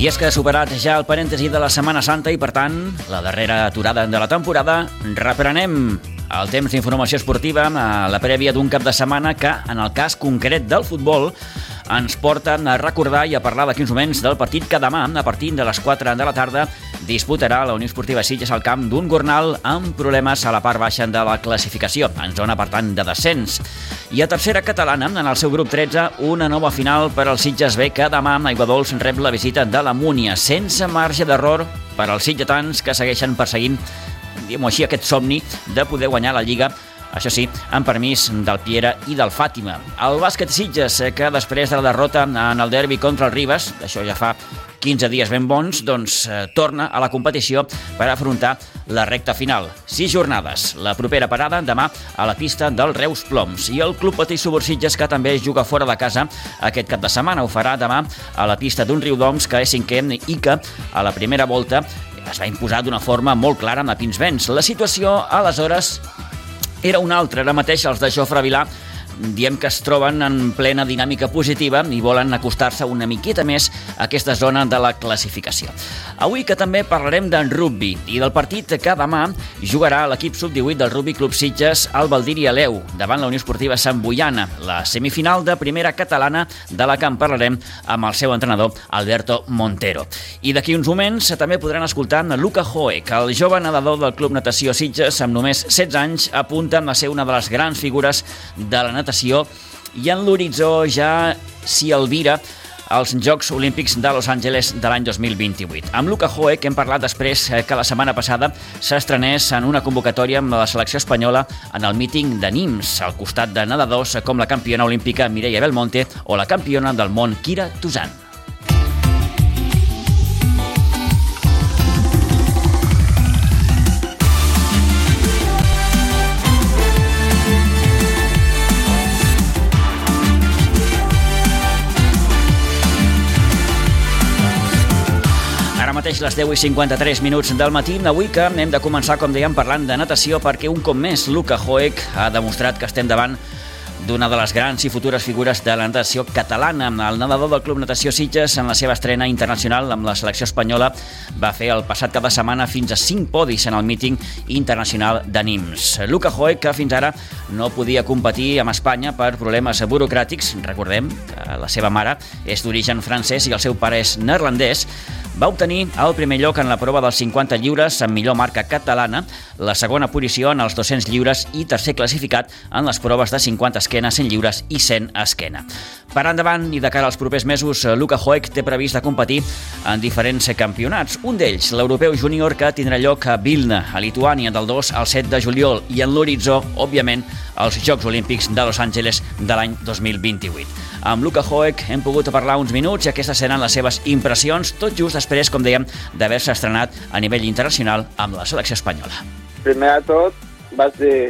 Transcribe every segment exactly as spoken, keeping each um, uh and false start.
I és que ha superat ja el parèntesi de la Setmana Santa i, per tant, la darrera aturada de la temporada, reprenem el temps d'informació esportiva a la prèvia d'un cap de setmana que, en el cas concret del futbol, ens porta a recordar i a parlar d'aquí uns moments del partit que demà, a partir de les quatre de la tarda, disputarà la Unió Esportiva Sitges al camp d'un Gornal amb problemes a la part baixa de la classificació, en zona, per tant, de descens. I a tercera catalana, en el seu grup tretze, una nova final per al Sitges B, que demà Aiguadols rep la visita de la Múnia, sense marge d'error per als sitgetans que segueixen perseguint, diguem-ho així, aquest somni de poder guanyar la Lliga, això sí, amb permís del Piera i del Fàtima. El bàsquet Sitges, que després de la derrota en el derbi contra el Ribes, això ja fa quinze dies ben bons, doncs eh, torna a la competició per afrontar la recta final. Sis jornades. La propera parada demà a la pista del Reus Ploms. I el Club Patí Subur Sitges, que també juga fora de casa aquest cap de setmana, ho farà demà a la pista d'un Riudoms, que és cinquè i que a la primera volta es va imposar d'una forma molt clara amb a Pinsbens. La situació, aleshores, era una altra. Ara mateix els de Jofre Vilà diem que es troben en plena dinàmica positiva i volen acostar-se una miqueta més a aquesta zona de la classificació. Avui que també parlarem d'en rugbi i del partit que demà jugarà l'equip sub divuit del Rugby Club Sitges al Baldiri Aleu davant la Unió Esportiva Sant Boiana, la semifinal de primera catalana de la que en parlarem amb el seu entrenador Alberto Montero. I d'aquí uns moments també podran escoltar Luka Hoek, el jove nedador del Club Natació Sitges amb només setze anys, apunta a ser una de les grans figures de la natació i en l'horitzó ja s'hi albira als Jocs Olímpics de Los Angeles de l'any dos mil vint-i-vuit. Amb Luka Hoek hem parlat després que la setmana passada s'estrenés en una convocatòria amb la selecció espanyola en el míting de Nims, al costat de nedadors com la campiona olímpica Mireia Belmonte o la campiona del món Kira Touzan. Mateix les deu i cinquanta-tres minuts del matí, avui que hem de començar, com dèiem, parlant de natació, perquè un cop més Luka Hoek ha demostrat que estem davant d'una de les grans i futures figures de la natació catalana. El nedador del Club Natació Sitges, en la seva estrena internacional amb la selecció espanyola, va fer el passat cap de setmana fins a cinc podis en el míting internacional de Nims. Luka Hoek, que fins ara no podia competir amb Espanya per problemes burocràtics, recordem que la seva mare és d'origen francès i el seu pare és neerlandès, va obtenir el primer lloc en la prova dels cinquanta lliures amb millor marca catalana, la segona posició en els dos-cents lliures i tercer classificat en les proves de cinquanta esquena, cent lliures i cent esquena. Per endavant i de cara als propers mesos, Luka Hoek té previst de competir en diferents campionats. Un d'ells, l'europeu júnior, que tindrà lloc a Vilna, a Lituània, del dos al set de juliol, i en l'horitzó, òbviament, els Jocs Olímpics de Los Angeles de l'any dos mil vint-i-vuit. Amb Luka Hoek hem pogut parlar uns minuts i aquestes seran les seves impressions, tot just després, com dèiem, d'haver-se estrenat a nivell internacional amb la selecció espanyola. Primer de tot, vaig dir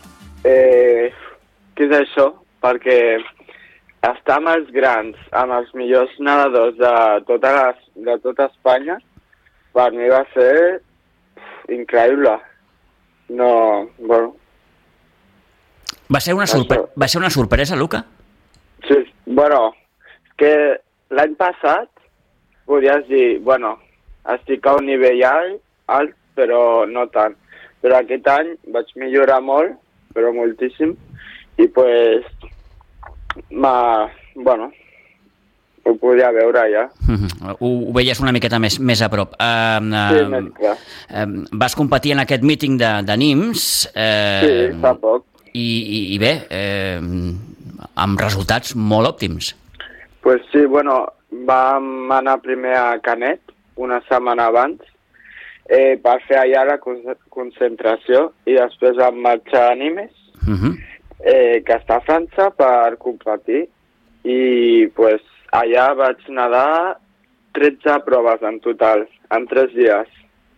eh, què és això? Perquè estar amb els grans, amb els millors nedadors de tota, la, de tota Espanya, per mi va ser increïble. No, bueno... Va ser una, sorpre... va ser una sorpresa, Luka? Sí, bueno, que l'any passat podies dir, bueno, estic a un nivell alt, alt, però no tant. Però aquest any vaig millorar molt, però moltíssim, i pues, ma, bueno, ho podia veure ja. Mm-hmm. Ho, ho veies una miqueta més, més a prop. Uh, uh, sí, més clar. Uh, vas competir en aquest míting de, de Nims. Uh, sí, fa poc. I, i, i bé, eh, amb resultats molt òptims. Pues sí, bueno, vam anar primer a Canet, una setmana abans, eh, per fer allà la concentració, i després vam marxar a Nimes, uh-huh. eh, que està a França, per competir, i pues, allà vaig nedar tretze proves en total, en tres dies.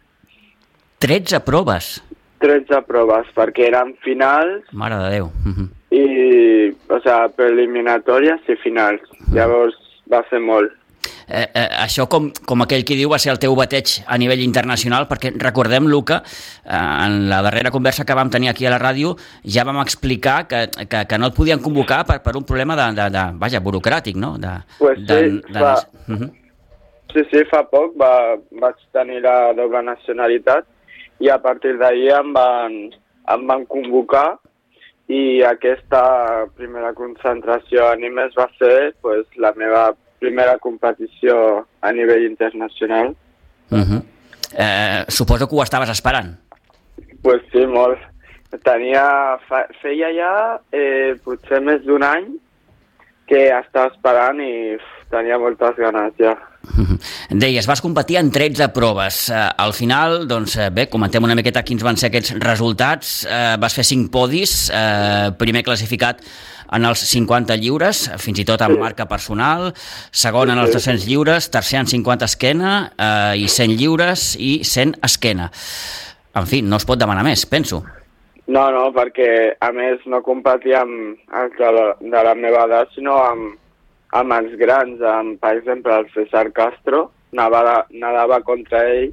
tretze proves? tretze proves, perquè eren finals... Mare de Déu. Uh-huh. I, o sigui, preliminatòries i finals. Uh-huh. Llavors va ser molt. Eh, eh, això, com, com aquell qui diu, va ser el teu bateig a nivell internacional, perquè recordem, Luka, eh, en la darrera conversa que vam tenir aquí a la ràdio, ja vam explicar que, que, que no et podien convocar per, per un problema de, de, de, vaja, burocràtic, no? De, pues sí, de, de, fa, uh-huh. Sí, sí, fa poc va, vaig tenir la doble nacionalitat i a partir d'ahir em van, em van convocar i aquesta primera concentració a Nimes va ser pues, la meva primera competició a nivell internacional. Uh-huh. Eh, suposo que ho estaves esperant. Pues sí, molt. Tenia, fa, feia ja eh, potser més d'un any que estava esperant i uf, tenia moltes ganes ja. Uh-huh. Deies, vas competir en tretze proves. Uh, al final, doncs bé, comentem una miqueta quins van ser aquests resultats. Uh, vas fer cinc podis, uh, primer classificat en els cinquanta lliures, fins i tot en marca personal, segon en els dos-cents lliures, tercer en cinquanta esquena uh, i cent lliures i cent esquena. En fi, no es pot demanar més, penso. No, no, perquè a més no competia amb els de la, de la meva edat, sinó amb, amb els grans, amb, per exemple, el César Castro, nadava, nadava contra ell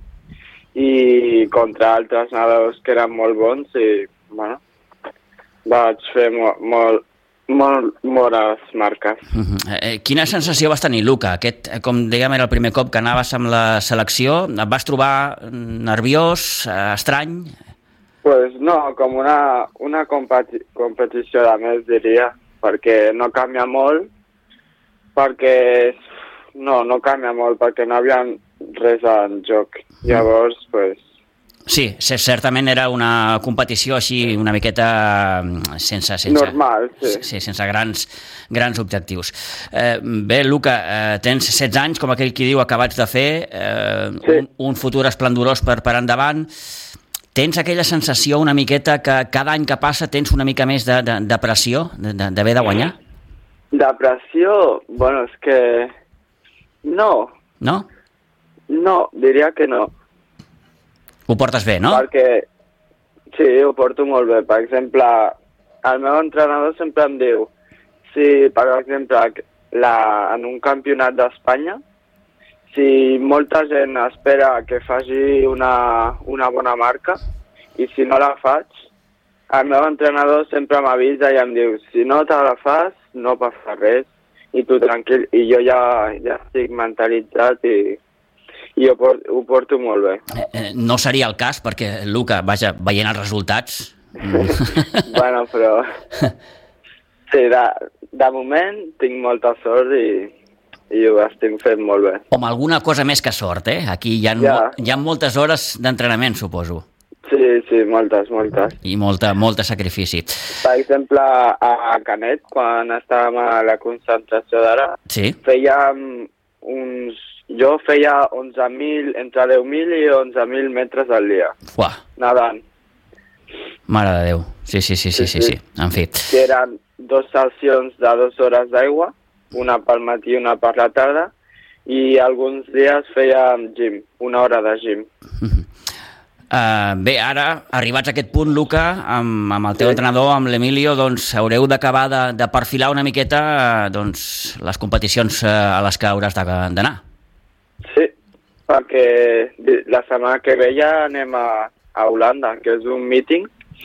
i contra altres nedadors que eren molt bons i, bueno, vaig fer molt, molt, molt bones marques. Uh-huh. Eh, quina sensació vas tenir, Luca? Aquest, com dèiem, era el primer cop que anaves amb la selecció. Et vas trobar nerviós, eh, estrany? Pues no, com una, una competi- competició de més, diria, perquè no canvia molt, perquè no, no canvia molt, perquè no hi havia res en joc. Llavors, pues... Sí, certament era una competició així una miqueta sense... sense normal, sí. Sí, sense grans, grans objectius. Eh, bé, Luca, eh, tens setze anys, com aquell qui diu, acabats de fer, eh, sí. un, un futur esplendorós per, per endavant. Tens aquella sensació una miqueta que cada any que passa tens una mica més de, de, de pressió, d'haver de, de guanyar? De pressió? Bueno, és que... No. No? No, diria que no. Ho portes bé, no? Perquè, sí, ho porto molt bé. Per exemple, el meu entrenador sempre em diu, si, per exemple, la, en un campionat d'Espanya, si molta gent espera que faci una, una bona marca, i si no la faig, el meu entrenador sempre m'avisa i em diu, si no te la fas, no passa res, i tu tranquil, i jo ja, ja estic mentalitzat i... i ho porto, ho porto molt bé. Eh, no seria el cas, perquè, Luca, vaja, veient els resultats... bueno, però... Sí, de, de moment tinc molta sort i, i ho estic fent molt bé. Com alguna cosa més que sort, eh? Aquí hi ha, ja. mo- hi ha moltes hores d'entrenament, suposo. Sí, sí, moltes, moltes. I molta, molta sacrifici. Per exemple, a Canet, quan estàvem a la concentració d'ara, sí. fèiem uns... Jo feia onze mil, entre deu mil i onze mil metres al dia. Uah. Nadant. Mare de Déu. Sí, sí, sí, sí, sí, sí. En fi. Que eren dos sessions de dues hores d'aigua, una pel matí i una per la tarda, i alguns dies fèiem gym, una hora de gym. Uh, bé, ara, arribats a aquest punt, Luca, amb, amb el teu sí. entrenador, amb l'Emilio, doncs haureu d'acabar de, de perfilar una miqueta uh, doncs, les competicions uh, a les que hauràs d'anar. Sí, perquè la setmana que ve ja anem a, a Holanda, que és un meeting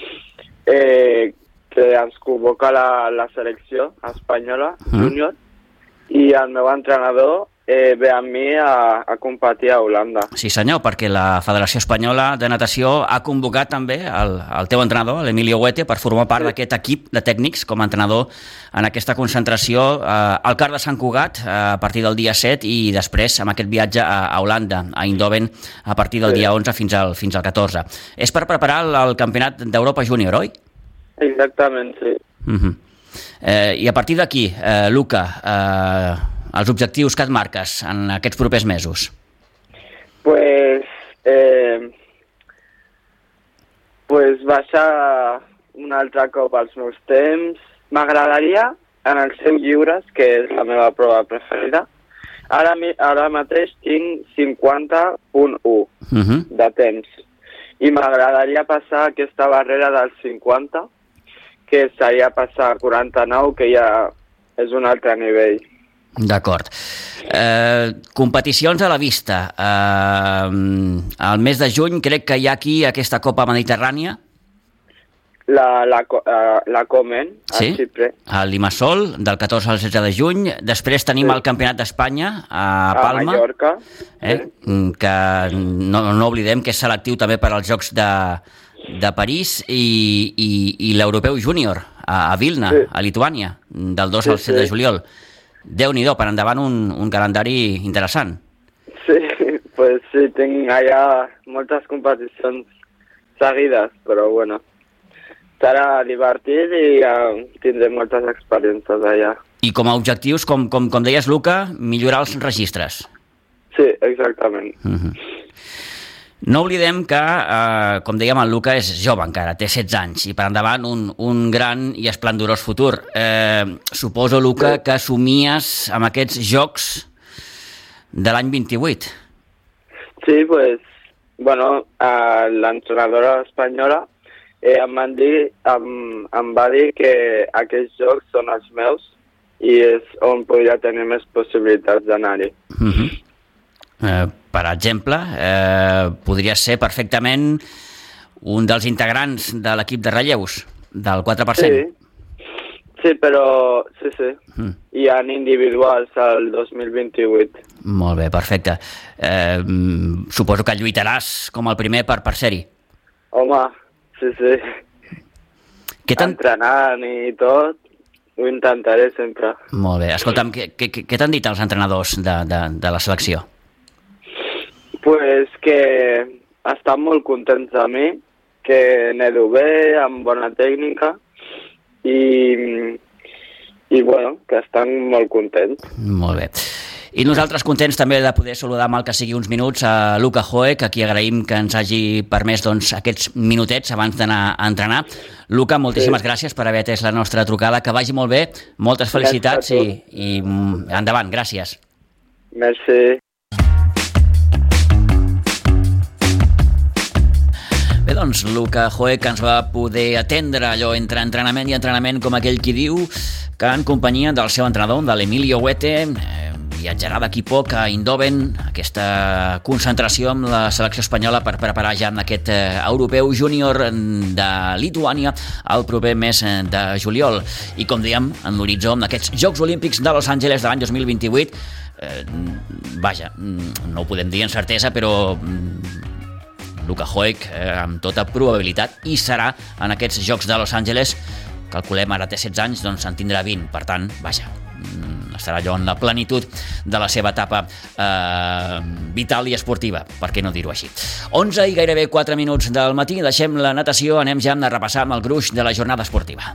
eh, que ens convoca la, la selecció espanyola, mm. júnior, i el meu entrenador eh, ve amb mi a, a competir a Holanda. Sí senyor, perquè la Federació Espanyola de Natació ha convocat també el, el teu entrenador, l'Emilio Huete, per formar part sí. d'aquest equip de tècnics com a entrenador en aquesta concentració eh, al Car de Sant Cugat eh, a partir del dia set i després amb aquest viatge a, a Holanda, a Eindhoven, a partir del sí. dia onze fins al, fins al catorze. És per preparar el, el Campionat d'Europa Júnior, oi? Exactament, sí. Uh-huh. Eh, I a partir d'aquí, eh, Luca, eh, els objectius que et marques en aquests propers mesos? Pues, eh, pues baixar un altre cop als meus temps. M'agradaria en els cent lliures, que és la meva prova preferida. Ara, ara mateix tinc cinquanta coma u uh-huh. de temps. I m'agradaria passar aquesta barrera dels cinquanta, que seria passar a quaranta-nou, que ja és un altre nivell. D'acord. Eh, competicions a la vista. Eh, al mes de juny crec que hi ha aquí aquesta Copa Mediterrània. La, la, la Comen, a sí? Xipre. A Limassol, del catorze al setze de juny. Després tenim sí. el Campionat d'Espanya a Palma. A Mallorca. Eh? Sí. Que no, no oblidem que és selectiu també per als Jocs de, de París i, i, i l'Europeu Júnior a, a Vilna, sí. a Lituània, del dos sí, al set sí. de juliol. Déu-n'hi-do, per endavant un, un calendari interessant. Sí, pues sí, tinc allà moltes competicions seguides, però bueno. Serà divertit i uh, tindrem moltes experiències allà. I com a objectius, com, com, com deies, Luca, millorar els registres. Sí, exactament. Uh-huh. No oblidem que, eh, com dèiem, el Luca és jove encara, té setze anys, i per endavant un, un gran i esplendorós futur. Eh, suposo, Luca, sí. que somies amb aquests jocs de l'any vint-i-vuit. Sí, pues, bueno, uh, l'entrenadora espanyola Eh, em, van dir, em, em va dir que aquests jocs són els meus i és on podria tenir més possibilitats d'anar-hi. Uh-huh. eh, per exemple, eh, podria ser perfectament un dels integrants de l'equip de relleus, del quatre per cent. Sí, sí però sí, sí. Uh-huh. Hi ha individuals al dos mil vint-i-vuit. Molt bé, perfecte. Eh, suposo que lluitaràs com el primer per, per ser-hi. Home, sí, sí. Què entrenant i tot, ho intentaré sempre. Molt bé. Escolta'm, què, què, què t'han dit els entrenadors de, de, de la selecció? Pues que estan molt contents de mi, que nedo bé, amb bona tècnica, i, i bueno, que estan molt contents. Molt bé. I nosaltres contents també de poder saludar, mal que sigui uns minuts, a Luka Hoek, a qui agraïm que ens hagi permès doncs, aquests minutets abans d'anar a entrenar. Luka, moltíssimes sí. gràcies per haver atès la nostra trucada, que vagi molt bé, moltes felicitats i, i endavant, gràcies. Merci. Bé, doncs, Luka Hoek ens va poder atendre allò entre entrenament i entrenament, com aquell qui diu, que en companyia del seu entrenador, de l'Emilio Huete, eh, viatjarà d'aquí poc a Eindhoven, aquesta concentració amb la selecció espanyola per preparar ja aquest eh, europeu júnior de Lituània el proper mes de juliol. I com dèiem, en l'horitzó d'aquests Jocs Olímpics de Los Angeles de l'any dos mil vint-i-vuit, eh, vaja, no ho podem dir en certesa, però Luka Hoek, eh, amb tota probabilitat, hi serà en aquests Jocs de Los Angeles. Calculem, ara té setze anys, doncs en tindrà vint. Per tant, vaja, estarà allò en la plenitud de la seva etapa eh, vital i esportiva, per què no dir-ho així. onze i gairebé quatre minuts del matí, deixem la natació, anem ja a repassar amb el gruix de la jornada esportiva.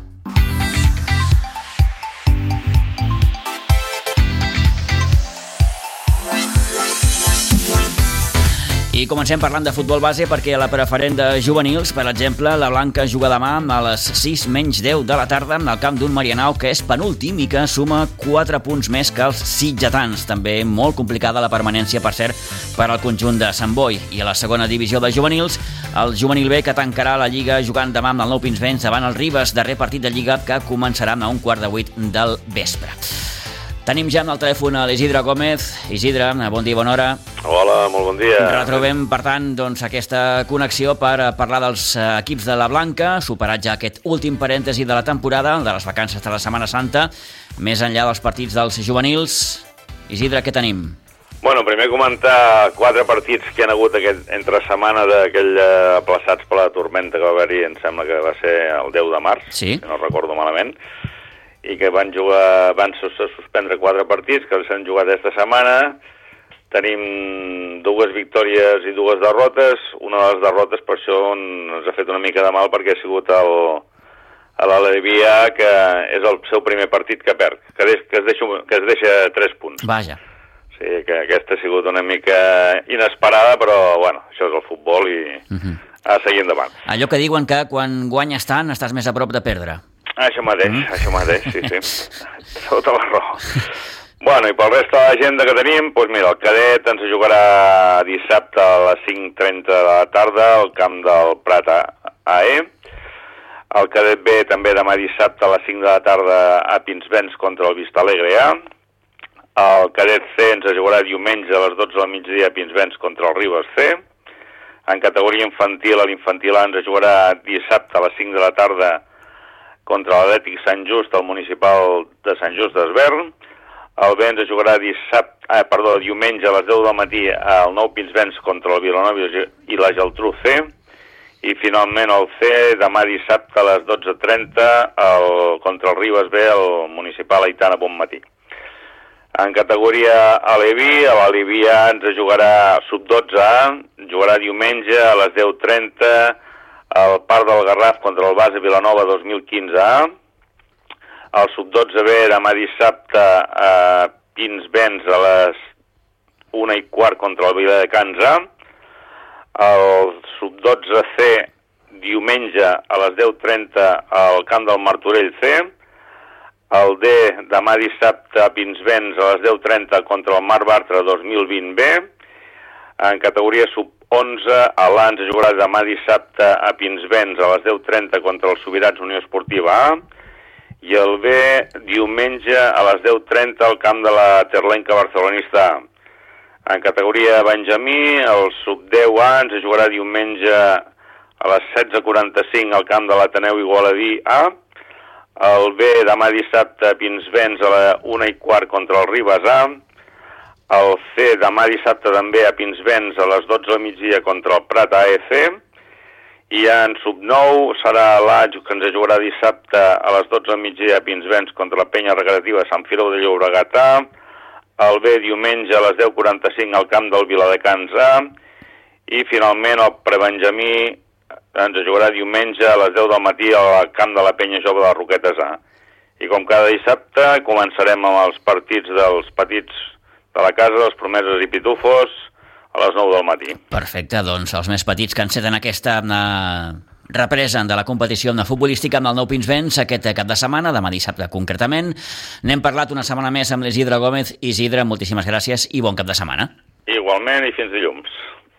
I comencem parlant de futbol base perquè a la preferent de juvenils, per exemple, la Blanca juga demà a les sis menys deu de la tarda al camp d'un Marianao que és penúltim i que suma quatre punts més que els sitgetans. També molt complicada la permanència, per cert, per al conjunt de Sant Boi. I a la segona divisió de juvenils, el juvenil B, que tancarà la Lliga jugant demà amb el Nou Pinsbens davant el Ribes, darrer partit de Lliga que començarà a un quart de vuit del vespre. Tenim ja amb el telèfon a l'Isidre Gómez. Isidre, bon dia, bona hora. Hola, molt bon dia. Retrobem, per tant, doncs, aquesta connexió per parlar dels equips de la Blanca, superat ja aquest últim parèntesi de la temporada, de les vacances de la Setmana Santa, més enllà dels partits dels juvenils. Isidre, què tenim? Bueno, primer comentar quatre partits que han hagut aquest, entre setmana d'aquell eh, aplaçats per la tormenta que va haver-hi, em sembla que va ser el deu de març, sí. Si no recordo malament, i que van jugar, van suspendre quatre partits que s'han jugat aquesta setmana. Tenim dues victòries i dues derrotes. Una de les derrotes, per això ens ha fet una mica de mal, perquè ha sigut el, l'Alevia, que és el seu primer partit que perd, que, des, que, es deixa, que es deixa tres punts. Vaja. Sí, que aquesta ha sigut una mica inesperada, però, bueno, això és el futbol i uh-huh. ha de seguir endavant. Allò que diuen que quan guanyes tant estàs més a prop de perdre. Això mateix, mm. això mateix, sí, sí. Tota la raó. Bueno, i pel resta de l'agenda que tenim, doncs mira, el cadet ens jugarà dissabte a les cinc trenta de la tarda al camp del Prat A E. El cadet B també demà dissabte a les cinc de la tarda a Pinsbens contra el Vistalegre A. El cadet C ens jugarà diumenge a les dotze del migdia a Pinsbens contra el Ribes C. En categoria infantil, l'infantil A ens jugarà dissabte a les cinc de la tarda contra l'Atlètic Sant Just, al municipal de Sant Just d'Esvern. El B ens jugarà dissabte, eh, perdó, diumenge a les deu del matí al Nou Pinsbens contra el Vilanova i la Geltrú C. I finalment el C demà dissabte a les dotze trenta el, contra el Ribes B, al municipal Aitana Bonmatí. En categoria Aleví, a l'Aleví A ens jugarà sub dotze A, jugarà diumenge a les deu trenta al Parc del Garraf contra el Base Vilanova dos mil quinze A. El sub dotze B demà dissabte a Pinsbens a les una i quart contra el Viladecans A. El sub dotze C diumenge a les deu trenta al Camp del Martorell C. El D demà dissabte a Pinsbens a les deu trenta contra el Mar Bartra dos mil vint B. En categoria sub onze, a l'A ens jugarà demà dissabte a Pinsbens a les deu trenta contra el Subirats Unió Esportiva A. I el B diumenge a les deu trenta al camp de la Terlenca Barcelonista A. En categoria Benjamí, el sub deu A ens jugarà diumenge a les setze quaranta-cinc al camp de l'Ateneu Igualadí A. El B demà dissabte a Pinsbens a la una i quart contra el Ribes A. El C demà dissabte també a Pinsbens a les dotze del migdia contra el Prat A E C. I en sub nou serà l'A que ens jugarà dissabte a les dotze del migdia a Pinsbens contra la Penya Recreativa Sant Fireu de Llobregat A. El B diumenge a les deu quaranta-cinc al camp del Viladecans A. I finalment el prebenjamí ens jugarà diumenge a les deu del matí al camp de la Penya Jove de les Roquetes A. I com cada dissabte començarem amb els partits dels petits de la casa, els promeses i pitufos, a les nou del matí. Perfecte, doncs els més petits que enceten aquesta eh, represa de la competició futbolística amb el Nou Pinsbens aquest cap de setmana, demà dissabte concretament. N'hem parlat una setmana més amb l'Isidre Gómez. Isidre, moltíssimes gràcies i bon cap de setmana. Igualment i fins dilluns.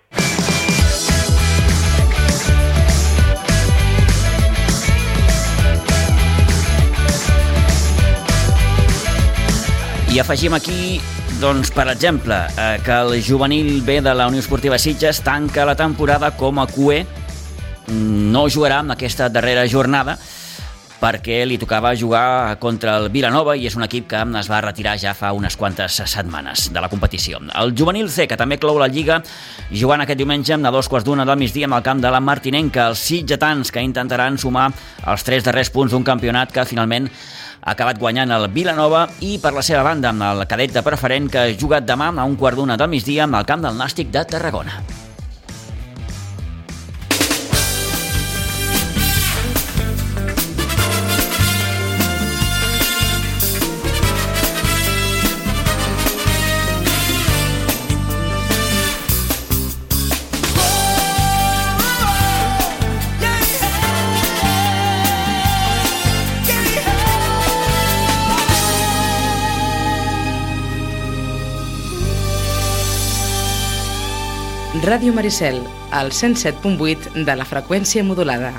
I afegim aquí, doncs, per exemple, eh, que el juvenil B de la Unió Esportiva Sitges tanca la temporada com a Q E. No jugarà en aquesta darrera jornada perquè li tocava jugar contra el Vilanova i és un equip que es va retirar ja fa unes quantes setmanes de la competició. El juvenil C, que també clou la Lliga, jugant aquest diumenge a dos quarts d'una del migdia amb el camp de la Martinenca. Els sitgetans, que intentaran sumar els tres darrers punts d'un campionat que finalment ha acabat guanyant el Vilanova, i per la seva banda amb el cadet de preferent, que ha jugat demà a un quart d'una del migdia amb el camp del Nàstic de Tarragona. Ràdio Maricel, al cent set punt vuit de la freqüència modulada.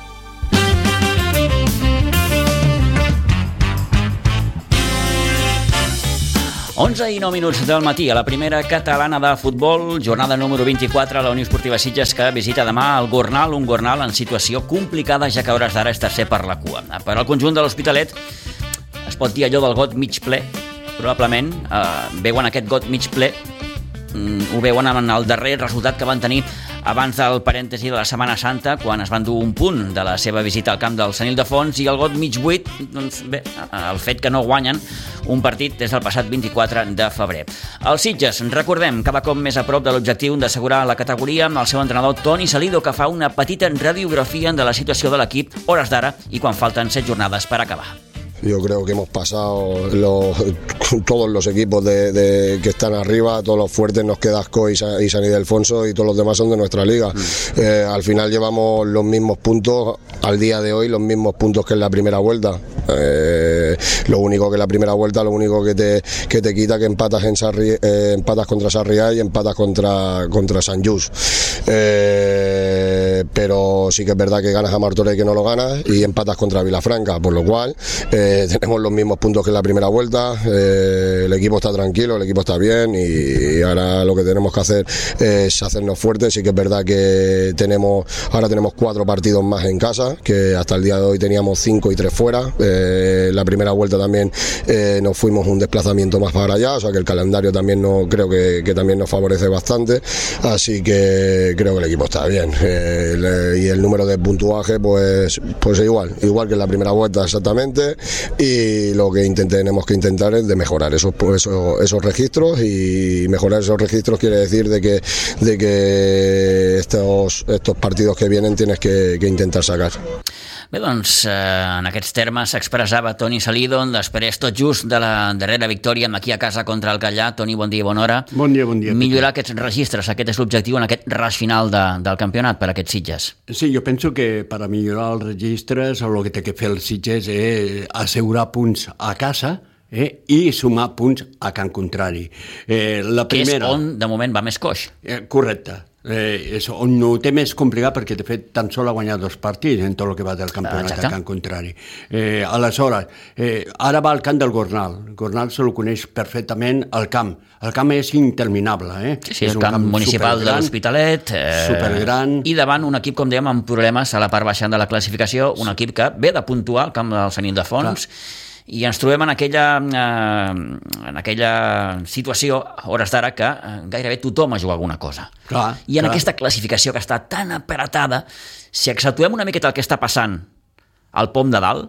onze i nou minuts del matí a la primera catalana de futbol, jornada número vint-i-quatre a la Unió Esportiva Sitges, que visita demà el Gornal, un Gornal en situació complicada, ja que a hores d'ara és tercer per la cua. Per al conjunt de l'Hospitalet es pot dir allò del got mig ple, probablement eh, veuen aquest got mig ple, ho veuen en el darrer resultat que van tenir abans del parèntesi de la Setmana Santa, quan es van dur un punt de la seva visita al camp del Sant Ildefons, i el got mig buit, doncs bé, el fet que no guanyen un partit des del passat vint-i-quatre de febrer. Els Sitges, recordem, cada cop més a prop de l'objectiu d'assegurar la categoria, amb el seu entrenador Toni Salido, que fa una petita radiografia de la situació de l'equip hores d'ara i quan falten set jornades per acabar. Yo creo que hemos pasado los, todos los equipos de, de, que están arriba, todos los fuertes, nos queda Asco y, Sa, y San Ildefonso, y todos los demás son de nuestra liga. Mm. Eh, al final llevamos los mismos puntos al día de hoy, los mismos puntos que en la primera vuelta. Eh, lo único que en la primera vuelta, lo único que te, que te quita que empatas, en Sarri, eh, empatas contra Sarriá y empatas contra, contra San Just. Eh, pero sí que es verdad que ganas a Martorell que no lo ganas y empatas contra Vilafranca, por lo cual eh, tenemos los mismos puntos que en la primera vuelta, eh, el equipo está tranquilo, el equipo está bien y, y ahora lo que tenemos que hacer es hacernos fuertes. Sí que es verdad que tenemos ahora tenemos cuatro partidos más en casa, que hasta el día de hoy teníamos cinco y tres fuera. Eh, la primera vuelta también eh, nos fuimos un desplazamiento más para allá, o sea que el calendario también no, creo que, que también nos favorece bastante, así que creo que el equipo está bien. Eh, le, y el número de puntuaje pues, pues igual, igual que en la primera vuelta exactamente, y lo que intente, tenemos que intentar es de mejorar esos, esos, esos registros, y mejorar esos registros quiere decir de que, de que estos, estos partidos que vienen tienes que, que intentar sacar. Bé, doncs, eh, en aquests termes s'expressava Toni Salido després tot just de la darrera victòria aquí a casa contra el Callà. Toni, bon dia i bona hora. Bon dia, bon dia. Millorar aquests registres, aquest és l'objectiu en aquest ras final de, del campionat per a aquests Sitges. Sí, jo penso que per a millorar els registres el que té que fer els Sitges és assegurar punts a casa eh, i sumar punts a camp contrari. Eh, la primera... Que és on de moment va més coix. Eh, correcte. Eh, és on ho té més complicat perquè de fet tan sol ha guanyat dos partits en tot el que va del campionat a camp contrari. Eh, aleshores, eh, ara va al camp del Gornal. El Gornal se lo coneix perfectament al camp. El camp és interminable. Eh? Sí, sí, és el camp, camp municipal de l'Hospitalet. Eh, supergran. I davant un equip, com dèiem, amb problemes a la part baixa de la classificació, un equip que ve de puntuar al camp del Sant Ildefons. Clar. I ens trobem en aquella, eh, en aquella situació, a hores d'ara, que eh, gairebé tothom ha jugat alguna cosa. Clar, I en clar. aquesta classificació que està tan apretada, si accentuem una miqueta el que està passant al pom de dalt,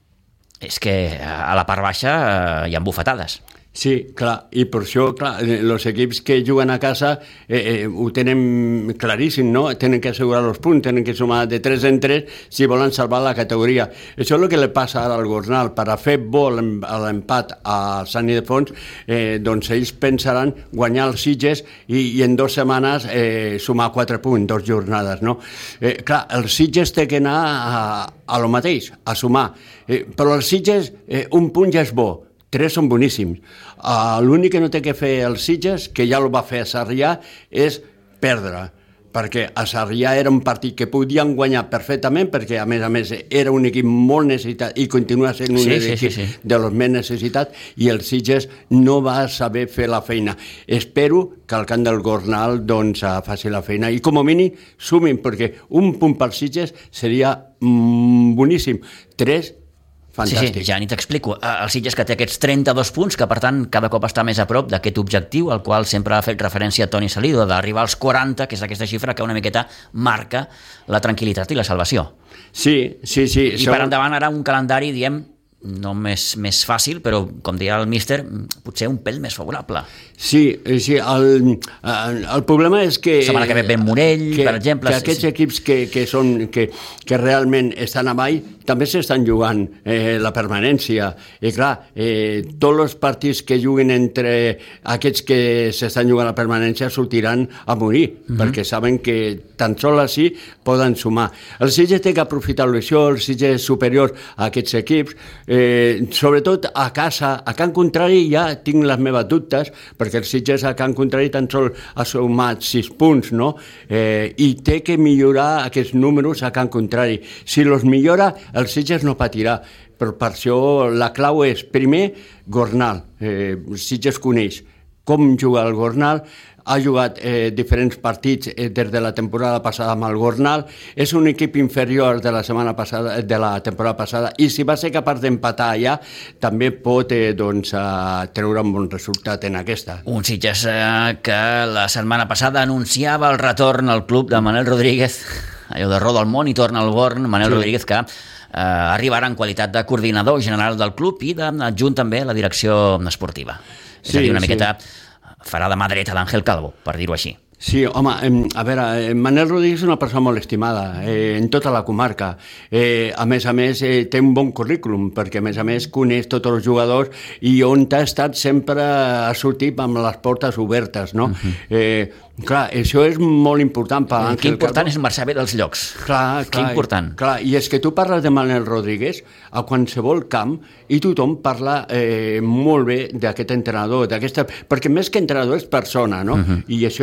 és que a la part baixa eh, hi ha bufetades. Sí, clar, i per això, clar, els equips que juguen a casa eh, eh, ho tenen claríssim, no? Tenen que assegurar els punts, tenen que sumar de tres en tres si volen salvar la categoria. Això és el que li passa ara al Gornal. Per a fer bo l'empat a Sant Ildefons, eh, doncs ells pensaran guanyar els Sitges i, i en dues setmanes eh, sumar quatre punts, dues jornades, no? Eh, clar, els Sitges té que anar a, a lo mateix, a sumar. Eh, però els Sitges, eh, un punt ja és bo, tres són boníssims. Uh, l'únic que no té que fer els Sitges, que ja ho va fer a Sarrià, és perdre, perquè a Sarrià era un partit que podien guanyar perfectament, perquè a més a més era un equip molt necessitat i continua sent un sí, equip sí, sí, sí. de los més necessitats, i el Sitges no va saber fer la feina. Espero que el camp del Gornal doncs, faci la feina i com a mínim sumin, perquè un punt per Sitges seria mm, boníssim. Tres, fantàstic. Sí, sí, ja ni t'explico. El Sitges que té aquests trenta-dos punts, que per tant cada cop està més a prop d'aquest objectiu, al qual sempre ha fet referència Toni Salido, d'arribar als quaranta, que és aquesta xifra que una miqueta marca la tranquil·litat i la salvació. Sí, sí, sí. I per endavant ara un calendari, diem, no més, més fàcil, però, com deia el míster, potser un pèl més favorable. Sí, sí, el, el problema és que... La setmana que ve Ben Morell, que, per exemple... Que aquests sí. equips que, que, són, que, que realment estan avall també s'estan jugant eh, la permanència. I clar, eh, tots els partits que juguen entre aquests que s'estan jugant la permanència sortiran a morir, uh-huh. perquè saben que tan sol així poden sumar. El Sitges té que aprofitar l'això, el Sitges és superior a aquests equips, Eh, sobretot a casa, a camp contrari ja tinc les meves dubtes, perquè el Sitges a camp contrari tan sol ha sumat sis punts, no? Eh, i té que millorar aquests números a camp contrari. Si els millora, el Sitges no patirà, però per això la clau és, primer, Gornal. Eh, el Sitges coneix com jugar el Gornal, ha jugat eh, diferents partits eh, des de la temporada passada amb el Gornal, és un equip inferior de la setmana passada, de la temporada passada, i si va ser capaç d'empatar allà, també pot eh, doncs, eh, treure un bon resultat en aquesta. Un Sitges eh, que la setmana passada anunciava el retorn al club de Manel Rodríguez, allò de roda al món i torna al Born, Manel sí. Rodríguez, que eh, arribarà en qualitat de coordinador general del club i d'adjunt també a la direcció esportiva. És sí, a dir, una miqueta... Sí. Farà de mà dreta d'Àngel Calvo, per dir-ho així. Sí, home, a veure, Manel Rodríguez és una persona molt estimada eh, en tota la comarca. Eh, a més a més, eh, té un bon currículum, perquè a més a més coneix tots els jugadors i on ha estat sempre ha sortit amb les portes obertes, no? Uh-huh. Eh, clar, això és molt important per Àngel Calvo. Que important és marxar bé dels llocs. Clar, clar. Que important. Clar, i és que tu parles de Manel Rodríguez a qualsevol camp i tothom parla eh, molt bé d'aquest entrenador, d'aquesta... perquè més que entrenador és persona, no? Uh-huh. I això és molt important.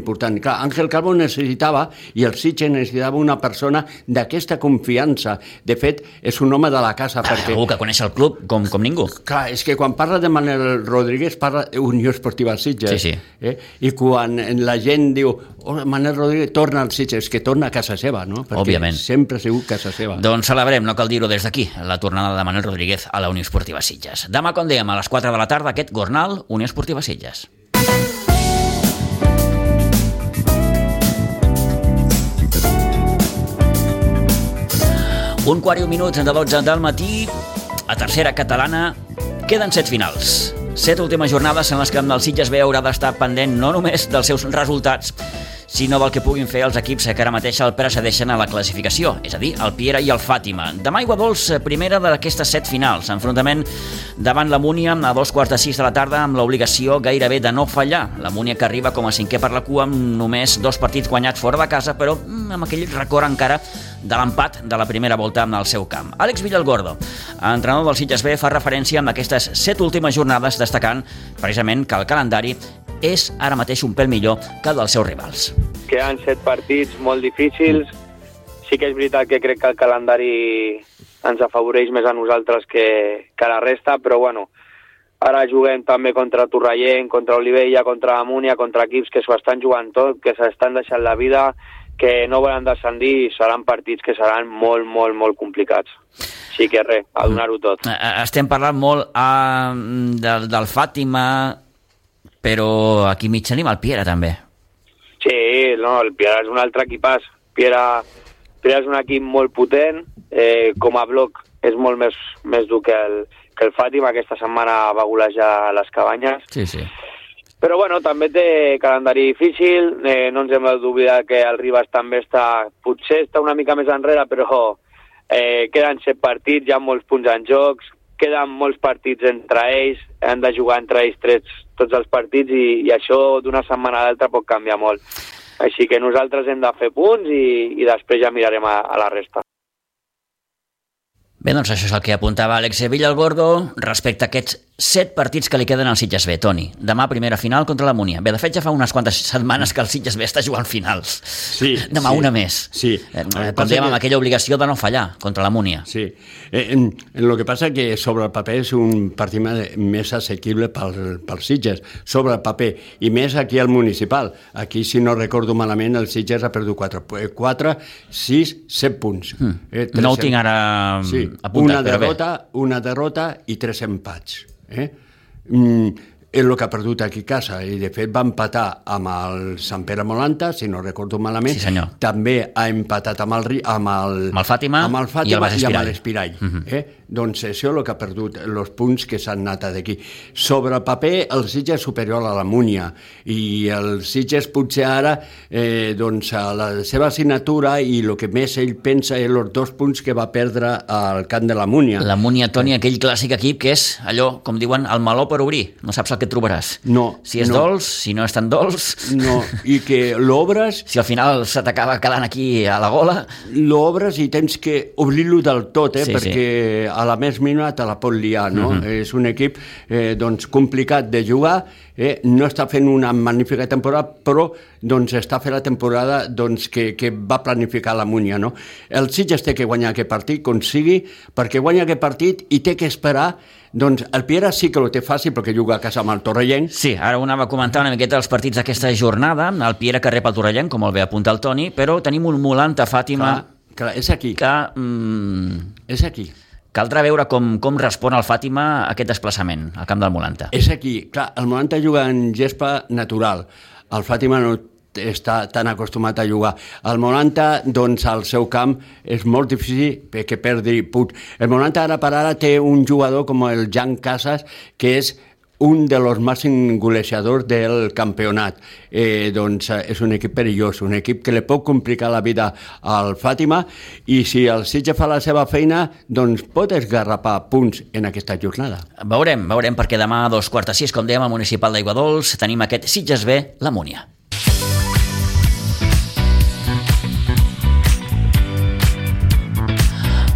important. Clar, Ángel Calvo necessitava, i el Sitges necessitava una persona d'aquesta confiança. De fet, és un home de la casa. Perquè... Algú que coneix el club com, com ningú. Clar, és que quan parla de Manel Rodríguez parla Unió Esportiva Sitges. Sí, sí. Eh? I quan la gent diu oh, Manel Rodríguez torna al Sitges, que torna a casa seva, no? Perquè òbviament. Sempre ha sigut casa seva. Doncs celebrem, no cal dir-ho des d'aquí, la tornada de Manel Rodríguez a la Unió Esportiva Sitges. Demà, com dèiem, a les quatre de la tarda, aquest Gornal, Unió Esportiva Sitges. Un quart i un minut de dotze del matí, a tercera catalana, queden set finals. Set últimes jornades en les que el Sitges B haurà d'estar pendent no només dels seus resultats, sinó del que puguin fer els equips que ara mateix el precedeixen a la classificació, és a dir, el Piera i el Fàtima. Demà Aiguadols, primera d'aquestes set finals, enfrontament davant la Múnia a dos quarts de sis de la tarda amb l'obligació gairebé de no fallar. La Múnia que arriba com a cinquè per la cua amb només dos partits guanyats fora de casa, però amb aquell record encara de l'empat de la primera volta en el seu camp. Àlex Villalgordo, entrenador del Sitges B, fa referència amb aquestes set últimes jornades, destacant precisament que el calendari és ara mateix un pèl millor que dels seus rivals. Queden set partits molt difícils. Sí que és veritat que crec que el calendari ens afavoreix més a nosaltres que, que a la resta, però bueno, ara juguem també contra Torrellent, contra Olivella, contra la Múnia, contra equips que s'ho estan jugant tot, que s'estan deixant la vida, que no volen descendir i seran partits que seran molt, molt, molt complicats. Així que res, a donar-ho tot. Estem parlant molt uh, del, del Fàtima, però aquí mig tenim el Piera també. Sí, no, el Piera és un altre equipàs. Piera, Piera és un equip molt potent, eh, com a bloc és molt més, més dur que el, que el Fàtima. Aquesta setmana va golejar les Cabanyes. Sí, sí. Però bueno, també té calendari difícil, eh, no ens hem d'oblidar que el Ribas també està, potser està una mica més enrere, però eh, queden set partits, hi ha molts punts en jocs, queden molts partits entre ells, han de jugar entre ells tres, tots els partits i, i això d'una setmana a l'altra pot canviar molt. Així que nosaltres hem de fer punts i, i després ja mirarem a, a la resta. Bé, doncs això és el que apuntava Àlex Villalgordo respecte a aquests set partits que li queden al Sitges B. Toni, demà primera final contra la Múnia. Bé, de fet ja fa unes quantes setmanes que el Sitges B està jugant finals. Sí, demà sí, una més. Sí. Eh, com dèiem, amb aquella obligació de no fallar contra la Múnia. Sí. Eh, en, en lo que passa que sobre el paper és un partit més assequible pel, pel Sitges, sobre el paper, i més aquí al municipal. Aquí, si no recordo malament, el Sitges ha perdut quatre, sis, set punts. Mm. Eh, no ho tinc ara sí. apuntat, una derrota, una derrota i tres empats. Eh? Mm, és el que ha perdut aquí a casa, i de fet va empatar amb el Sant Pere Molanta, si no recordo malament. Sí, senyor. També ha empatat amb el, amb el, amb el Fàtima, amb el Fàtima i, el i amb l'Espirall. Uh-huh. eh? Doncs això és el que ha perdut, els punts que s'han anat d'aquí. Sobre el paper, el Sitges és superior a la Múnia, i el Sitges potser ara, eh, doncs, a la seva assignatura i el que més ell pensa és els dos punts que va perdre al camp de la Múnia. La Múnia, Toni, aquell clàssic equip que és allò, com diuen, el meló per obrir. No saps el que et trobaràs. No. Si és no. dolç, si no és tan dolç... No, i que l'obres... Si al final se t'acaba quedant aquí a la gola... L'obres i tens que obrir-lo del tot, eh? Sí, perquè sí. a la més mínima te la pot liar, no? Uh-huh. És un equip eh, doncs, complicat de jugar, eh? No està fent una magnífica temporada, però doncs, està fent la temporada doncs, que, que va planificar la Múnia, no? El Sitges té que guanyar aquest partit, com sigui, perquè guanya aquest partit i té que esperar. Doncs el Piera sí que ho té fàcil perquè juga a casa amb el Torrellent. Sí, ara ho anava a comentar una miqueta els partits d'aquesta jornada, el Piera que rep el Torrellent, com el ve apuntar el Toni, però tenim un Molanta Fàtima... Clar, clar, és aquí. Que, mm, és aquí. Caldrà veure com, com respon el Fàtima a aquest desplaçament al camp del Molanta. És aquí. Clar, el Molanta juga en gespa natural. El Fàtima no està tan acostumat a jugar. El Molanta, doncs, al seu camp és molt difícil que perdi punt. El Molanta ara per ara té un jugador com el Jan Casas, que és un de los màxims golejadors del campionat. Eh, doncs és un equip perillós, un equip que li pot complicar la vida al Fàtima, i si el Sitges fa la seva feina, doncs pot esgarrapar punts en aquesta jornada. Veurem, veurem, perquè demà a dos quarts de sis, com dèiem, al municipal d'Aiguadols, tenim aquest Sitges B, la Múnia.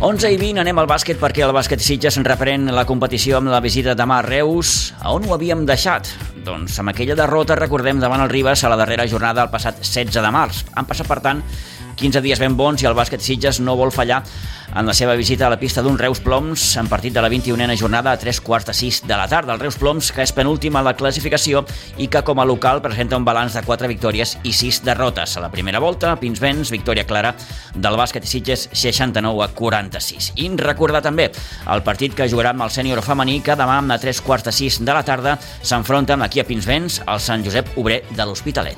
onze i vint anem al bàsquet perquè el bàsquet Sitges reprèn la competició amb la visita demà a Reus. A on ho havíem deixat? Doncs amb aquella derrota, recordem, davant el Ribes a la darrera jornada el passat setze de març. Han passat, per tant, quinze dies ben bons i el bàsquet Sitges no vol fallar en la seva visita a la pista d'un Reus Ploms en partit de la vint-i-unena jornada a tres quarts de sis de la tarda. El Reus Ploms, que és penúltim a la classificació i que com a local presenta un balanç de quatre victòries i sis derrotes. A la primera volta, Pinsbens, victòria clara del bàsquet Sitges seixanta-nou a quaranta-sis. I recordar també el partit que jugarà amb el sènior femení que demà a tres quarts de sis de la tarda s'enfronta amb aquí a Pinsbens al Sant Josep Obrer de l'Hospitalet.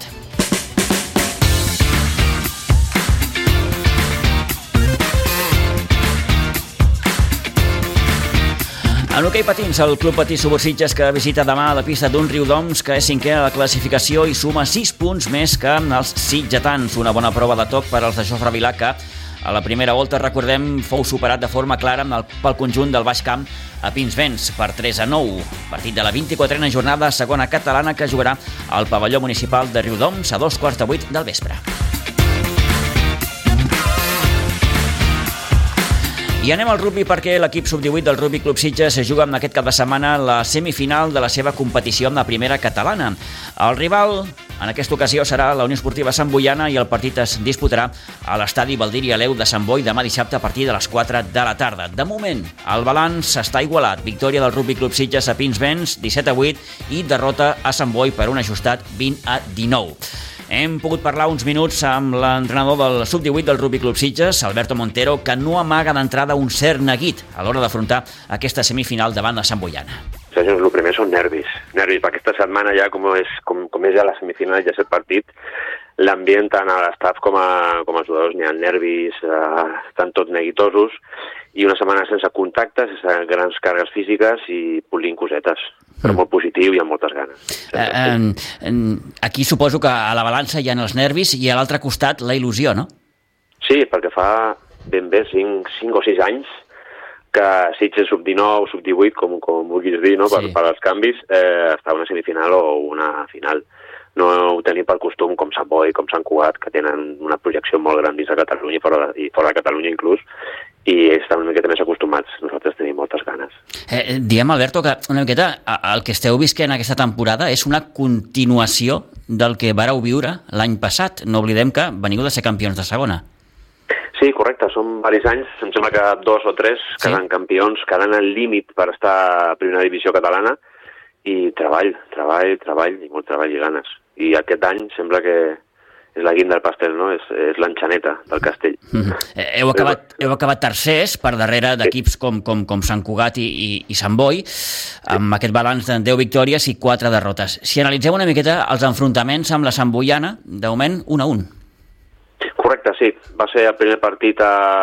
En hoquei patins, el Club Patí Subursitges que visita demà a la pista d'un Riudoms que és cinquè a la classificació i suma sis punts més que els sitgetans. Una bona prova de toc per als de Jofre Vilà que a la primera volta, recordem, fou superat de forma clara pel conjunt del Baix Camp a Pinsbens per tres a nou. Partit de la vint-i-quatrena jornada segona catalana que jugarà al pavelló municipal de Riudoms a dos quarts de vuit del vespre. I anem al rugby perquè l'equip sub divuit del Rugby Club Sitges juga en aquest cap de setmana la semifinal de la seva competició amb la primera catalana. El rival en aquesta ocasió serà la Unió Esportiva Sant Boiana i el partit es disputarà a l'estadi Baldiri Aleu de Sant Boi demà dissabte a partir de les quatre de la tarda. De moment, el balanç està igualat. Victòria del Rugby Club Sitges a Pinsbens, disset a vuit, i derrota a Sant Boi per un ajustat vint a dinou. Hem pogut parlar uns minuts amb l'entrenador del sub divuit del Rugby Club Sitges, Alberto Montero, que no amaga d'entrada un cert neguit a l'hora d'afrontar aquesta semifinal davant la Sant Boiana. El primer són nervis. Nervis, perquè aquesta setmana ja, com és, com, com és ja la semifinal, ja és el partit, l'ambient tant a l'estaf com, a, com als jugadors n'hi ha nervis, eh, estan tots neguitosos, i una setmana sense contactes, sense grans càrregues físiques i polint cosetes, però molt positiu i amb moltes ganes. Eh, eh, aquí suposo que a la balança hi ha els nervis i a l'altre costat la il·lusió, no? Sí, perquè fa ben bé cinc o sis anys que Sitges sub dinou, sub divuit, com, com vulguis dir, no? per, sí. per als canvis, eh, està una semifinal o una final. No ho tenim per costum com Sant Boi, com Sant Cugat, que tenen una projecció molt gran dins de Catalunya i fora, i fora de Catalunya inclús, i estan una miqueta més acostumats. Nosaltres tenim moltes ganes. Eh, diem, Alberto, que una miqueta el que esteu visquent aquesta temporada és una continuació del que vareu viure l'any passat. No oblidem que veniu de ser campions de segona. Sí, correcte, són diversos anys, em sembla que dos o tres quedant sí. campions, quedant al límit per estar a primera divisió catalana, i treball, treball, treball, i molt treball i ganes. I aquest any sembla que és la guinda del pastel, no? És, és l'enxaneta del castell. Mm-hmm. Heu acabat, heu acabat tercers per darrere d'equips sí. com, com, com Sant Cugat i, i, i Sant Boi, amb sí. aquest balanç de deu victòries i quatre derrotes. Si analitzeu una miqueta els enfrontaments amb la Sant Boiana, de moment, un a un. Correcte, sí. Va ser el primer partit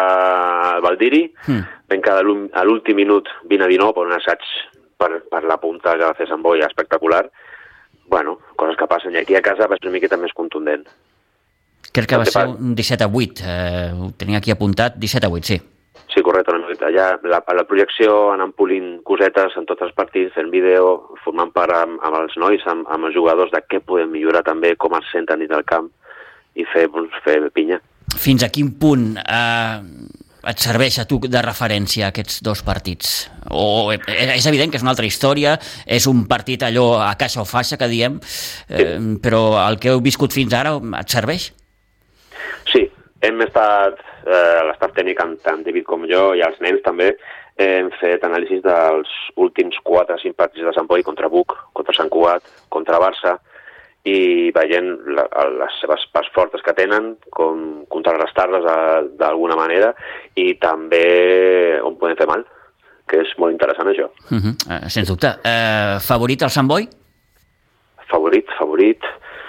a Baldiri, mm. ben que a l'últim minut vint a dinou per un assaig per, per la punta que va fer Sant Boi espectacular. Bueno, coses que passen. I aquí a casa va ser una miqueta més contundent. Crec que va ser un disset a vuit. Eh, ho tenia aquí apuntat, disset a vuit, sí. Sí, correcte, una miqueta. Ja la, la projecció, anant polint cosetes en tots els partits, fent vídeo, formant part amb, amb els nois, amb, amb els jugadors, de què podem millorar també, com es senten dins del camp, i fer, doncs, fer pinya. Fins a quin punt eh, et serveix a tu de referència aquests dos partits? O és evident que és una altra història, és un partit allò a caixa o faixa que diem, eh, sí. però el que heu viscut fins ara et serveix? Sí, hem estat, eh, l'estaf tècnic, tant David com jo, i els nens també, hem fet anàlisis dels últims quatre o cinc partits de Sant Boi contra Buc, contra Sant Cugat, contra Barça, i veient la, les seves parts fortes que tenen, com contrarrestar-les d'alguna manera, i també on podem fer mal, que és molt interessant això. Uh-huh. Uh, sens dubte. Uh, favorit al Sant Boi? Favorit, favorit...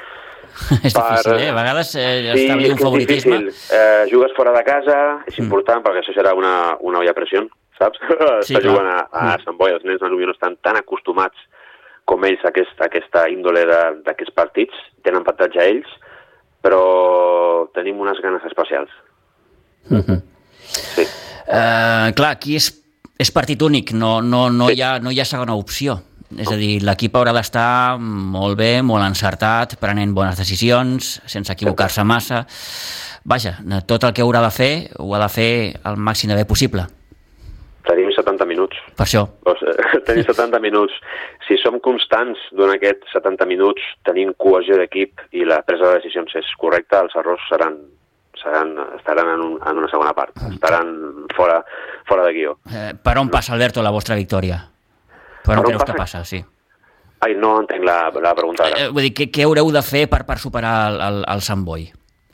és difícil, eh? A vegades eh, sí, establir un favoritisme. Eh, jugues fora de casa, és mm. important, perquè això serà una, una olla presión, saps? Sí, Està jugant a, a mm. Sant Boi, els nens no estan tan acostumats com ells a aquest, aquesta índole d'aquests partits, tenen avantatge a ells, però tenim unes ganes especials. Mm-hmm. Sí. Uh, clar, aquí és, és partit únic, no, no, no, sí. hi ha, no hi ha segona opció. És a dir, l'equip haurà d'estar molt bé, molt encertat, prenent bones decisions, sense equivocar-se massa, vaja, tot el que haurà de fer ho ha de fer el màxim de bé possible. Tenim setanta minuts. Per això. O sigui, tenim setanta minuts. Si som constants durant aquests setanta minuts, tenim cohesió d'equip i la presa de decisions és correcta, els errors seran, seran, estaran en, un, en una segona part. Estaran fora, fora de guió. Eh, per on passa, Alberto, la vostra victòria? Per on, per on creus passa? que passa? Sí. Ai, no entenc la, la pregunta. Eh, vull dir, què, què haureu de fer per, per superar el, el, el Sant Boi?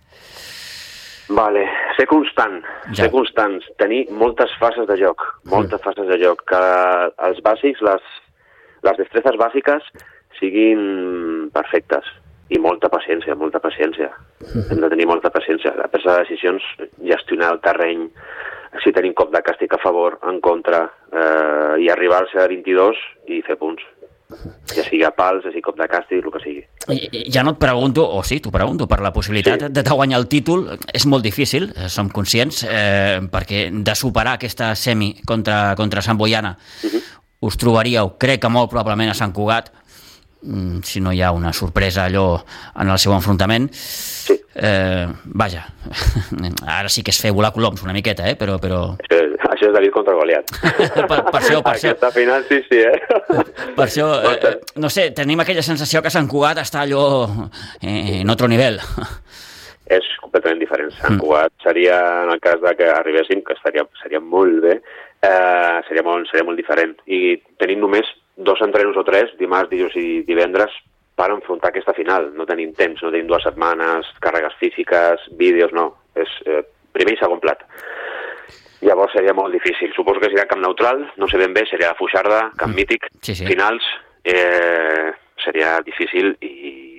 Vale, ser constant, ja. ser constants, tenir moltes fases de joc, moltes mm. fases de joc, que els bàsics, les, les destrezes bàsiques siguin perfectes i molta paciència, molta paciència. Mm. Hem de tenir molta paciència. La presa de decisions, gestionar el terreny, si tenim cop de càstig a favor, en contra, eh, i arribar-se a vint-i-dos i fer punts. Ja sigui a pals, ja sigui cop de càstig, el que sigui. Ja no et pregunto, o sí, t'ho pregunto, per la possibilitat sí. de guanyar el títol. És molt difícil, som conscients, eh, perquè de superar aquesta semi contra, contra Sant Boiana uh-huh. us trobaríeu, crec que molt probablement a Sant Cugat, si no hi ha una sorpresa allò en el seu enfrontament. Sí. Eh, vaja, ara sí que és fer volar coloms una miqueta, eh? però... però... Això, això és David contra Goliat. per, per això, per Aquesta això. Final sí, sí, eh? Per això, eh, no sé, tenim aquella sensació que Sant Cugat està allò eh, en otro nivell. És completament diferent. Sant Cugat seria, en el cas de que arribéssim, que estaria, seria molt bé, eh, seria, molt, seria molt diferent. I tenim només dos entrenos o tres, dimarts, dijous i divendres, per enfrontar aquesta final. No tenim temps, no tenim dues setmanes, càrregues físiques, vídeos, no. És eh, primer i segon plat. Llavors seria molt difícil. Suposo que serà camp neutral, no sé ben bé, seria Fuixarda, camp mm. mític, sí, sí. finals, eh, seria difícil i...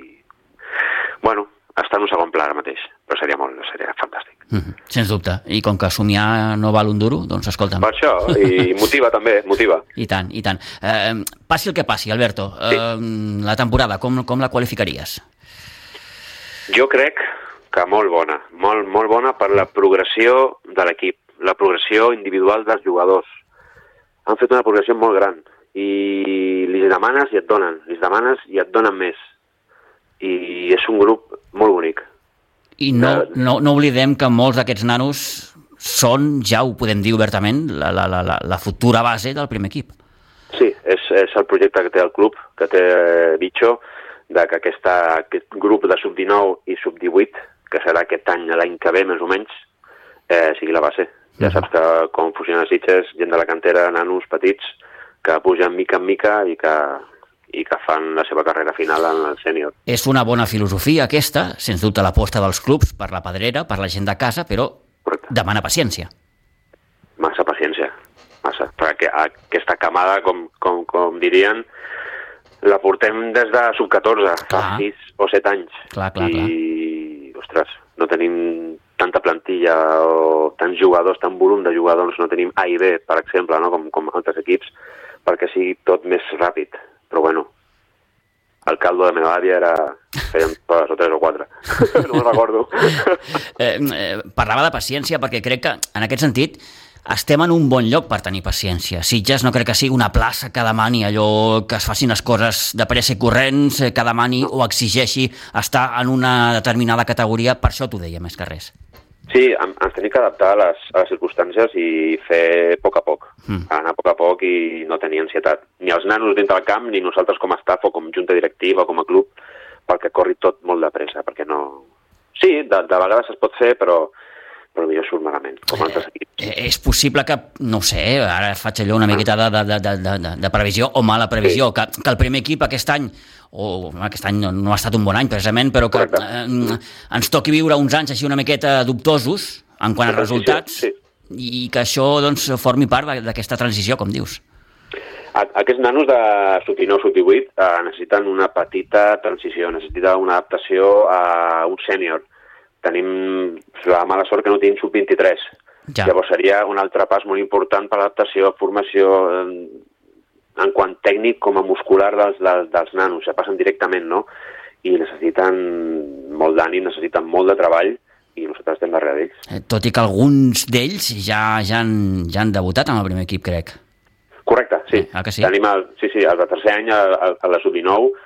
Bueno, està en un segon pla ara mateix, però seria molt, seria fantàstic. Mm-hmm. Sens dubte. I com que somiar no val un duro, doncs escolta'm. Per això, i motiva també, motiva. I tant, i tant. Eh, passi el que passi, Alberto, sí. eh, la temporada, com, com la qualificaries? Jo crec que molt bona, molt, molt bona per la progressió de l'equip, la progressió individual dels jugadors. Han fet una progressió molt gran i li demanes i et donen, li demanes i et donen més. I és un grup molt bonic. I no, no, no oblidem que molts d'aquests nanos són, ja ho podem dir obertament, la, la, la, la futura base del primer equip. Sí, és, és el projecte que té el club, que té Bicho, de que aquesta, aquest grup de sub dinou i sub divuit, que serà aquest any, l'any que ve, més o menys, eh, sigui la base. Ja saps que com funciona Sitges, gent de la cantera, nanos petits, que pugen mica en mica i que... i que fan la seva carrera final en el sènior. És una bona filosofia aquesta, sens dubte l'aposta dels clubs per la pedrera, per la gent de casa, però correcte. Demana paciència. Massa paciència, massa. Perquè aquesta camada, com, com, com dirien, la portem des de sub catorze, fa sis o set anys. Clar, clar, clar. I, ostres, no tenim tanta plantilla o tants jugadors, tant volum de jugadors, no tenim A i B, per exemple, no? com, com altres equips, perquè sigui tot més ràpid. Però bueno, el caldo de la meva àvia era... feien dos o tres o quatre. No me'n recordo. eh, eh, parlava de paciència perquè crec que, en aquest sentit, estem en un bon lloc per tenir paciència. Sitges no crec que sigui una plaça que demani allò que es facin les coses de pressa i corrents, que demani o exigeixi estar en una determinada categoria. Per això t'ho deia més que res. Sí, ens tenim que adaptar a les, a les circumstàncies i fer a poc a poc. Mm. Anar a poc a poc i no tenir ansietat. Ni els nanos dins del camp, ni nosaltres com a staff o com junta directiva o com a club, perquè corri tot molt de pressa, perquè no... Sí, de, de vegades es pot fer, però, però millor surt malament, com altres equips. Eh, és possible que, no ho sé, ara faig allò una miqueta de, de, de, de, de, de previsió o mala previsió, sí. que, que el primer equip aquest any o aquest any no, no ha estat un bon any precisament, però que eh, ens toqui viure uns anys així una miqueta dubtosos en quant a resultats, sí, sí. i que això doncs, formi part d'aquesta transició, com dius. Aquests nanos de sub dinou, sub divuit eh, necessiten una petita transició, necessiten una adaptació a un sènior. Tenim la mala sort que no tenim sub vint-i-tres. Ja. Llavors seria un altre pas molt important per l'adaptació, formació... Eh, en quant tècnic com a muscular dels, dels, dels nanos, ja passen directament, no? I necessiten molt d'ànim, necessiten molt de treball i nosaltres estem darrere d'ells. Eh, tot i que alguns d'ells ja, ja, han, ja han debutat amb el primer equip, crec. Correcte, sí. Eh, ah, que sí? Tenim el, sí, sí, el de tercer any a, a, a la sub dinou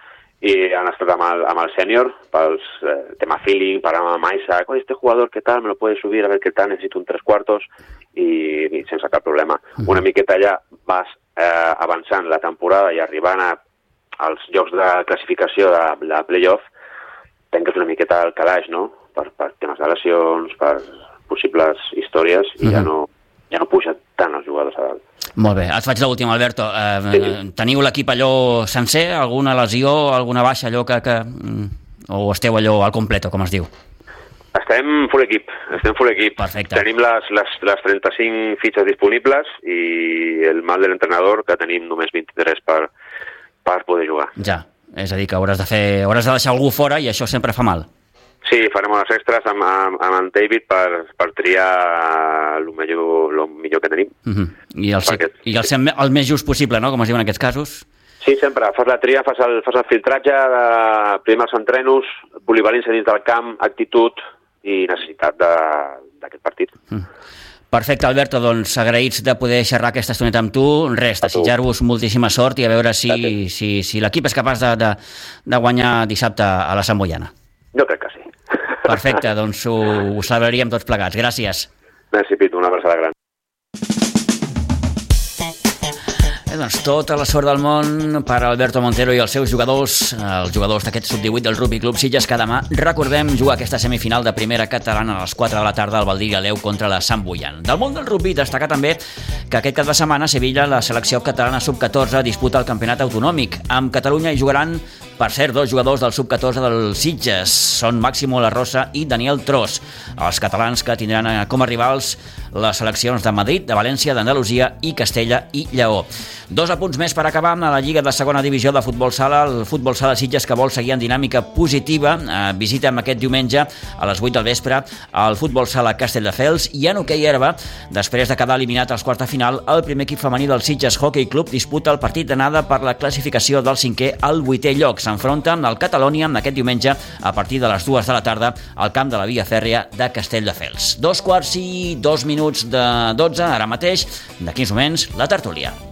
y han estat amb el, amb el sènior pel eh, tema feeling, parlant amb Isaac, oye, este jugador, ¿qué tal? Me lo puedes subir, a ver qué tal, necesito un tres cuartos, i, i sense cap problema. Uh-huh. Una miqueta allà vas eh, avançant la temporada i arribant a, als llocs de classificació de, de playoff, tanques una miqueta el calaix, no? Per, per temes de lesions, per possibles històries, i uh-huh. ja no ja no puja tant els jugadors a dalt. Molt bé, et faig l'última, Alberto. Eh, sí. Teniu l'equip allò sencer? Alguna lesió, alguna baixa, allò que, que... o esteu allò al completo, com es diu? Estem full equip, estem full equip. Perfecte. Tenim les, les, les trenta-cinc fitxes disponibles i el mal de l'entrenador, que tenim només vint-i-tres per, per poder jugar. Ja, és a dir, que hauràs de fer, hauràs de deixar algú fora i això sempre fa mal. Sí, farem unes extras amb, amb, amb en David per, per triar el millor, el millor que tenim. Uh-huh. I, el, ser, i el, ser el més just possible, no?, com es diu en aquests casos. Sí, sempre. Fas la tria, fas el, fas el filtratge, de, primer els entrenos, polivalència dins del camp, actitud i necessitat d'aquest partit. Uh-huh. Perfecte, Alberto, doncs agraïts de poder xerrar aquesta estoneta amb tu. Res, desitjar-vos moltíssima sort i a veure si, si, si l'equip és capaç de, de, de guanyar dissabte a la Sant Boiana. Jo crec que sí. Perfecte, doncs ho, ho celebraríem tots plegats. Gràcies. Merci, Pitu, una abraçada gran. Eh, doncs tota la sort del món per Alberto Montero i els seus jugadors, els jugadors d'aquest sub divuit del Rugby Club Sitges, que demà, recordem, juga aquesta semifinal de primera catalana a les quatre de la tarda al Baldiri Aleu contra la Sant Boian. Del món del rugby, destacar també que aquest cap de setmana a Sevilla la selecció catalana sub catorze disputa el campionat autonòmic. Amb Catalunya hi jugaran, per cert, dos jugadors del sub catorze del Sitges. Són Máximo La Rosa i Daniel Tros, els catalans que tindran com a rivals les seleccions de Madrid, de València, d'Andalusia i Castella i Lleó. Dos apunts més per acabar amb la Lliga de segona divisió de futbol sala. El futbol sala Sitges, que vol seguir en dinàmica positiva, eh, visita'm aquest diumenge a les vuit del vespre al futbol sala Castelldefels, i en hoquei herba, després de quedar eliminat als quarts de final, el primer equip femení del Sitges Hockey Club disputa el partit d'anada per la classificació del cinquè al vuitè lloc. S'enfronta amb el Catalonia aquest diumenge a partir de les dues de la tarda al camp de la Via Fèrria de Castelldefels. Dos quarts i dos minuts de dotze, ara mateix, d'aquí uns moments, la tertúlia.